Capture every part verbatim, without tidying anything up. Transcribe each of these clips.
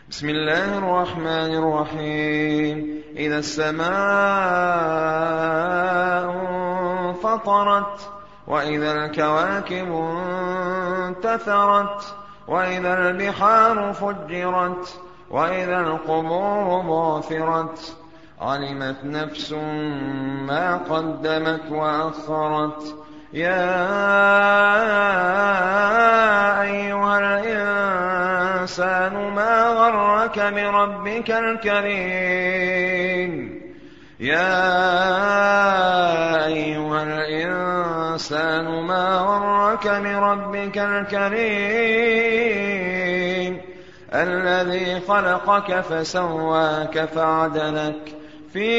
بسم الله الرحمن الرحيم. إذا السماء انفطرت وإذا الكواكب انتثرت وإذا البحار فجرت وإذا القبور بعثرت علمت نفس ما قدمت وأخرت. يا أيها الإنسان ما غرك بربك الكريم يا أيها الإنسان ما غرك بربك الكريم الذي خلقك فسواك فعدلك في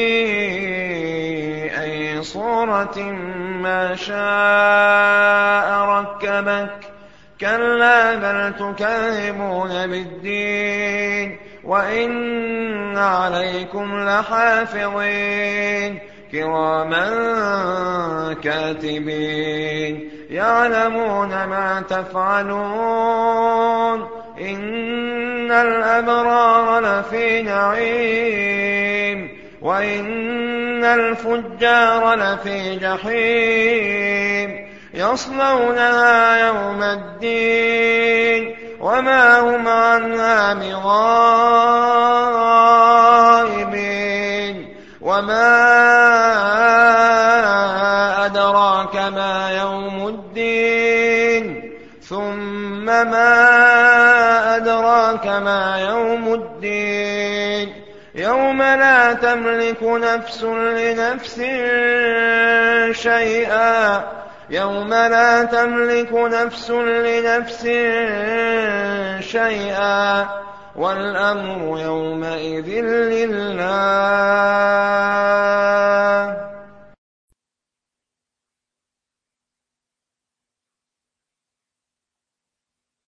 أي صورة ما شاء ركبك. كلا بل تكذبون بالدين وإن عليكم لحافظين كراما كاتبين يعلمون ما تفعلون. إن الأبرار لفي نعيم وإن الفجار لفي جحيم يصلونها يوم الدين وما هم عنها بغائبين. وما أدراك ما يوم الدين ثم ما أدراك ما يوم الدين يوم لا تملك نفس لنفس شيئا يوم لا تملك نفس لنفس شيئا والأمر يومئذ لله.